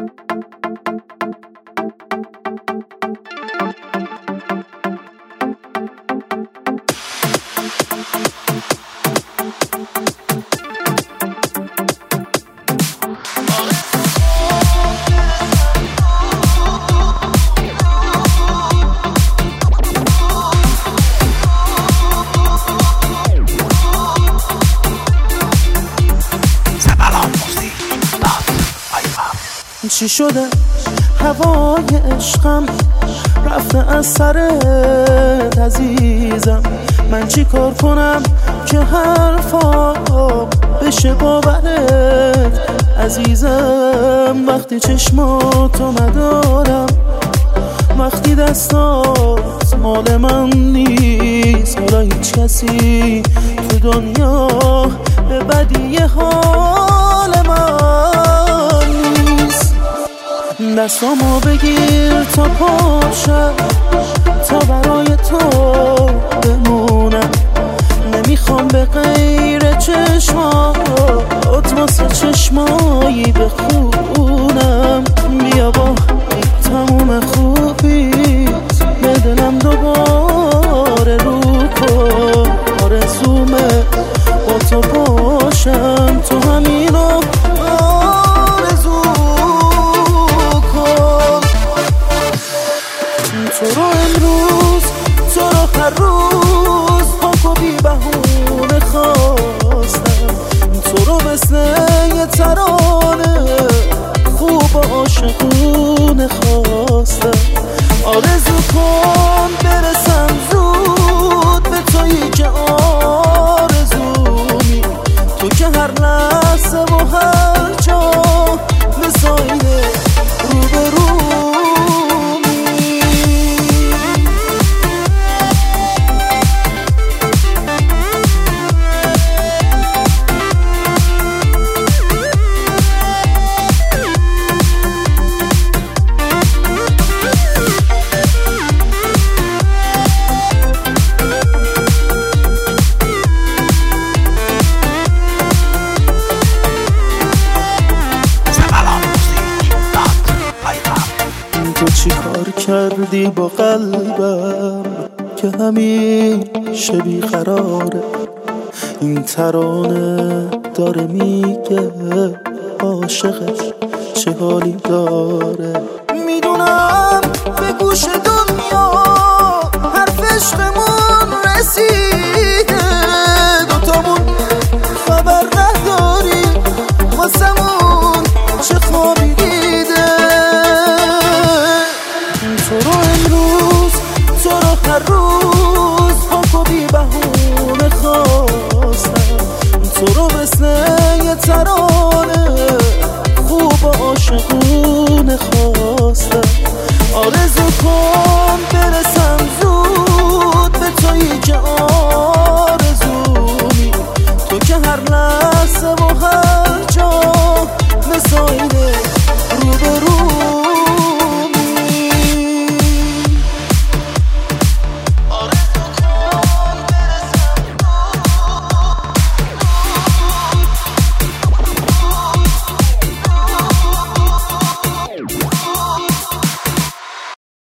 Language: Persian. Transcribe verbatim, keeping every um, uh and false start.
چی شده هوای عشقم رفته از سرت عزیزم، من چی کار کنم که حرفا بشه باورت عزیزم. وقتی چشماتو ندارم، وقتی دستات مال من نیست، حالا هیچ کسی تو دنیا به بدی حال من نیست. دستامو بگیر تا پاشم، تا برای تو بمونم، نمیخوام به غیر چشمات واسه چشمایی بخونم. بیا با تموم خوبیت به دلم دوباره رو کن، آرزومه با تو باشم، تو همینو آرزو کن. تو رو امروز، تو رو هر روز پاک و بی بهونه خواستم، تو رو مثل یه ترانه خوب و عاشقونه خواستم. آرزو کن برسم زود به تویی که آرزومی، تو که هر لحظه و هر جا مثاله رو به رومی. تو چی کار کردی با قلبم که همیشه بیقراره؟ این ترانه داره میگه عاشقش چه حالی داره. میدونم به گوش دنیا حرف عشقمون رسیده، دوتامون خبر نداری واسمون چه خوابی دیده. تو رو امروز، تو رو هر روز پاک و بی بهونه خواستم، تو رو مثل یه ترانه خوب و عاشقونه خواستم. آرزو کن